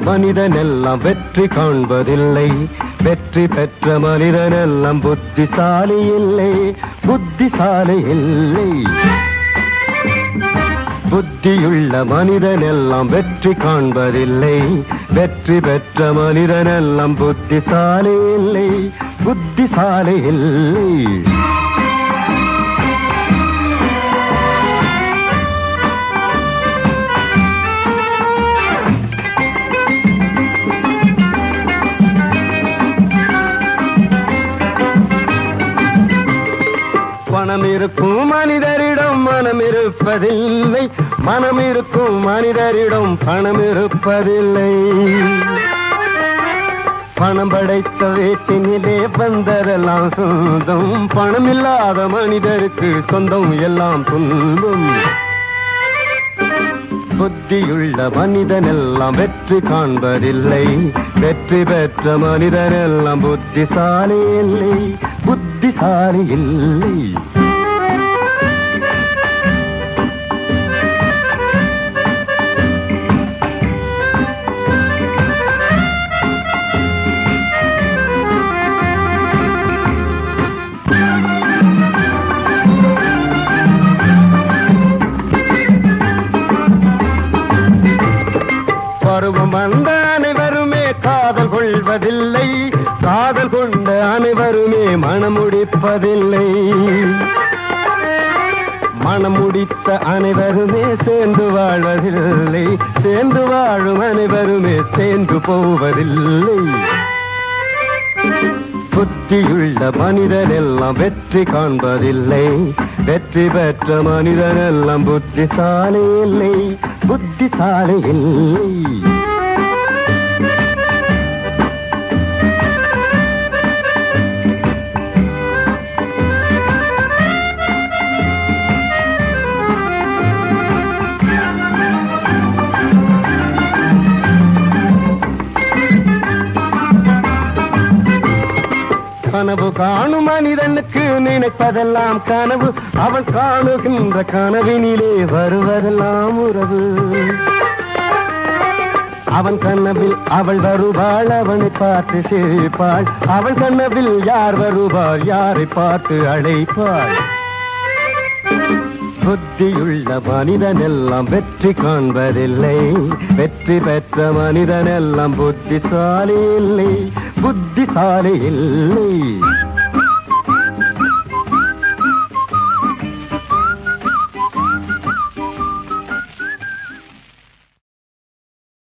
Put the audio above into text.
மனிதனெல்லாம் வெற்றி காண்பதில்லை. வெற்றி பெற்ற மனிதனெல்லாம் புத்திசாலி இல்லை, புத்திசாலி இல்லை. புத்தியுள்ள மனிதனெல்லாம் வெற்றி காண்பதில்லை. வெற்றி பெற்ற மனிதனெல்லாம் புத்திசாலி இல்லை, புத்திசாலி இல்லை. பணம் இருக்கும் மனிதரிடம் மனம் இருப்பதில்லை, மனம் இருக்கும் மனிதரிடம் பணம் இருப்பதில்லை. பணம் படைத்த வீட்டினிலே வந்ததெல்லாம் சொந்தம், பணம் இல்லாத மனிதருக்கு சொந்தம் எல்லாம் துன்பம். புத்தியுள்ள மனிதனெல்லாம் வெற்றி காண்பதில்லை. வெற்றி பெற்ற மனிதனெல்லாம் புத்திசாலி இல்லை, புத்திசாலி இல்லை. பருவம் வந்த அனைவருமே காதல் கொள்வதில்லை, காதல் கொண்ட அனைவருமே மனம் முடிப்பதில்லை. மனம் முடித்த அனைவருமே சேர்ந்து வாழ்வதில்லை, சேர்ந்து வாழும் அனைவருமே சேர்ந்து போவதில்லை. புத்தியுள்ள மனிதனெல்லாம் வெற்றி காண்பதில்லை. வெற்றி பெற்ற மனிதனெல்லாம் புத்திசாலி இல்லை, புத்திசாலி இல்லை. கனவு காணும் மனிதனுக்கு நினைப்பதெல்லாம் கனவு, அவன் காணுகின்ற கனவினிலே வருவதெல்லாம் உறவு. அவன் கனவில் அவள் வருவாள், அவனை பார்த்து சிரிப்பாள். அவள் கனவில் யார் வருவார், யாரை பார்த்து அழைப்பாள். புத்தியுள்ள மனிதனெல்லாம் வெற்றி காண்பதில்லை. வெற்றி பெற்ற மனிதனெல்லாம் புத்திசாலி இல்லை, புத்திசாலி இல்லை.